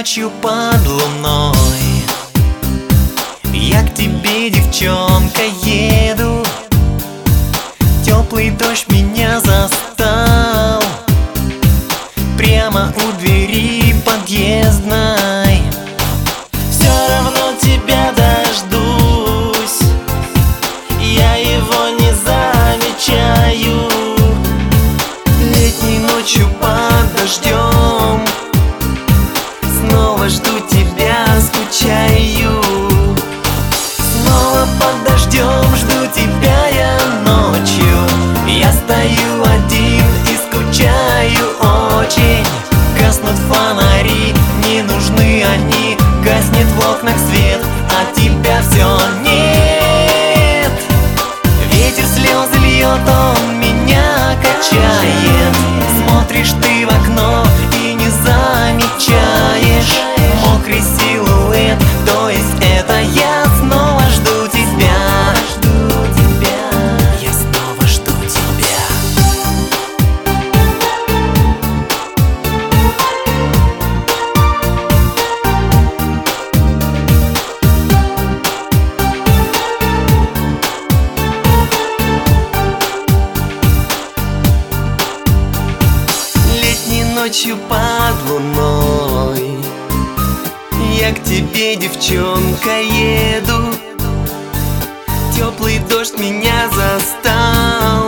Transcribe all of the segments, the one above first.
ночью под луной я к тебе, девчонка, еду. Теплый дождь меня застал прямо у двери подъездной. Все равно тебя дождусь, я его не замечаю. Летней ночью под дождем снова жду тебя, скучаю. Снова под дождем жду тебя я ночью. Я стою один и скучаю очень. Гаснут фонари, не нужны они. Гаснет в окнах свет, а тебя все нет. Ветер слезы льет, он меня качает. Смотришь ты в окно и не замечаешь мокрый силуэт, то есть это я. Снова жду тебя, я снова жду тебя. Летней ночью под луной я к тебе, девчонка, еду. Теплый дождь меня застал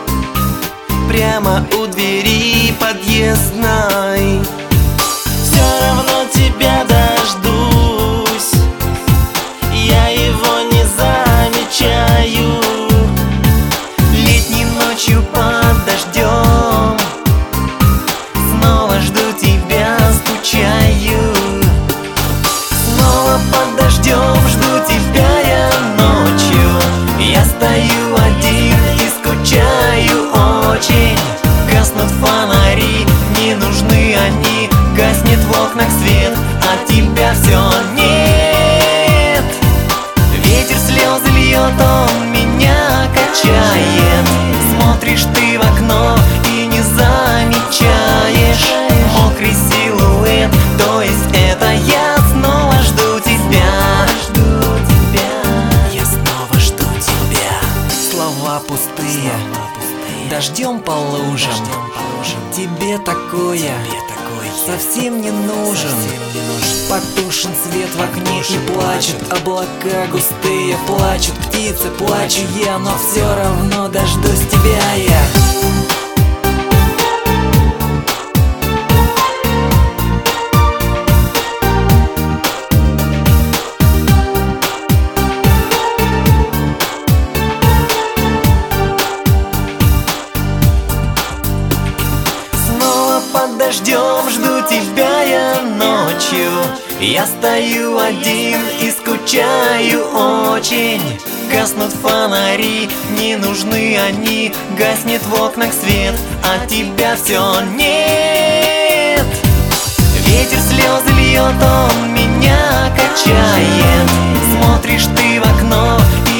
прямо у двери подъездной. Все равно тебя дождусь, я его не замечаю. Летней ночью под дождем снова жду тебя, скучаю. Снова под дождем жду тебя я ночью. Я стою один и скучаю очень. Гаснут фонари, не нужны они. Гаснет в окнах свет, а тебя все нет. Ветер слезы льет, он меня качает. Смотришь ты в окно и не замечаешь мокрый силуэт, то есть это я. Снова жду тебя, я снова жду тебя. Слова пустые, дождем по лужам. Тебе такое совсем не нужен. Потушен свет в окне и плачут облака густые. Плачут птицы, плачу я, но все равно дождусь тебя я. Под дождем жду тебя я ночью. Я стою один и скучаю очень. Гаснут фонари, не нужны они. Гаснет в окнах свет, а тебя все нет. Ветер слезы льет, он меня качает. Смотришь ты в окно и